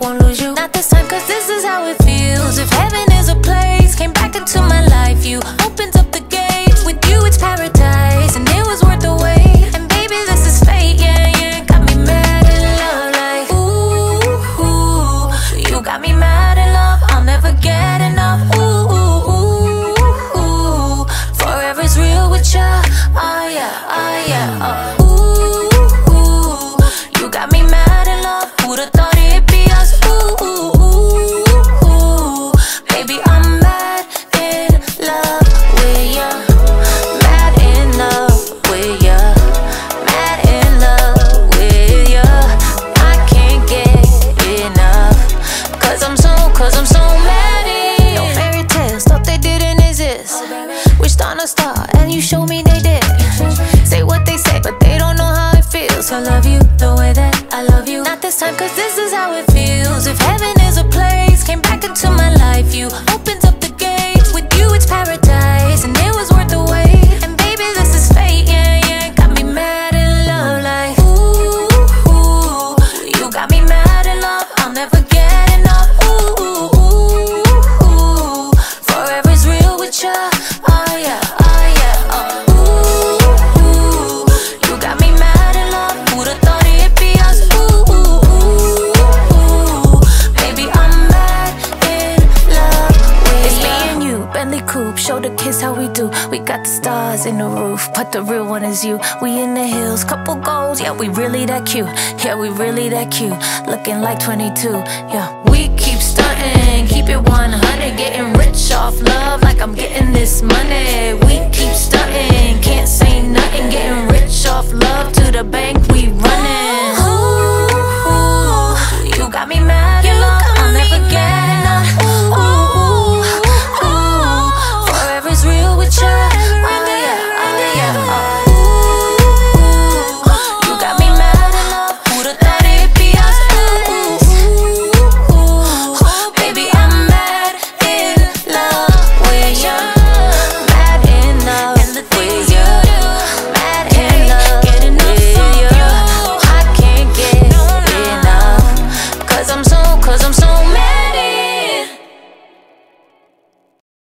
won't lose you. Not this time, cause this is how it feels. If heaven is a place, came back into my life, you opened up the gate. With you it's paradise, and it was worth the wait. And baby, this is fate, yeah, yeah. Got me mad in love, like ooh, ooh. You got me mad in love, I'll never get enough. Ooh, ooh, ooh, ooh. Forever's real with ya, oh yeah, oh yeah, oh. Got me mad in love, who'da thought it'd be us? Ooh, ooh, ooh, ooh. Baby, I'm mad in love with ya. Mad in love with ya. Mad in love with ya. I can't get enough. Cause I'm so mad in. No fairy tales, thought they didn't exist. Wished on a star and you showed me they did. Say what they say, but they don't know how it feels. I love you the way that I love you. Not this time, cause this is how it feels. If heaven is a place, came back into my life, you opened up the gate. With you it's paradise, and it was worth the wait. And baby, this is fate, yeah, yeah. Got me mad in love, like ooh, ooh. You got me mad in love, I'll never get enough. Ooh, ooh, ooh, ooh. Forever's real with ya, oh yeah, oh yeah, oh. Show the kids how we do. We got the stars in the roof, but the real one is you. We in the hills, couple goals, yeah, we really that cute. Yeah, we really that cute, looking like 22. Yeah, we keep stunting, keep it 100, getting rich off love like I'm getting this money. We keep stunting, can't say nothing, getting rich off love to the bank, we running. Ooh, you got me mad in love, I'll never get enough. It's real with ya, oh yeah, oh yeah, oh. Ooh, you got me mad in love, who'da thought it'd be us? Ooh, ooh, baby, I'm mad in love with ya. Mad in love with ya. Mad in love with ya. I can't get enough, cause I'm so mad.